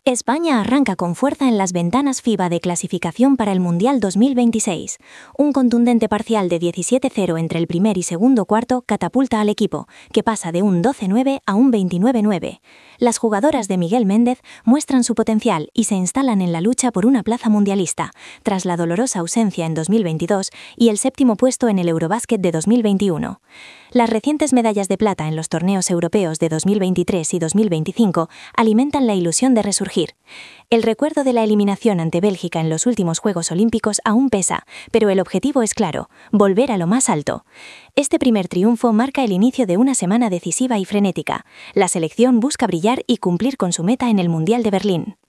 España arranca con fuerza en las ventanas FIBA de clasificación para el Mundial 2026. Un contundente parcial de 17-0 entre el primer y segundo cuarto catapulta al equipo, que pasa de un 12-9 a un 29-9. Las jugadoras de Miguel Méndez muestran su potencial y se instalan en la lucha por una plaza mundialista, tras la dolorosa ausencia en 2022 y el séptimo puesto en el Eurobásquet de 2021. Las recientes medallas de plata en los torneos europeos de 2023 y 2025 alimentan la ilusión de resurgir. El recuerdo de la eliminación ante Bélgica en los últimos Juegos Olímpicos aún pesa, pero el objetivo es claro: volver a lo más alto. Este primer triunfo marca el inicio de una semana decisiva y frenética. La selección busca brillar y cumplir con su meta en el Mundial de Berlín.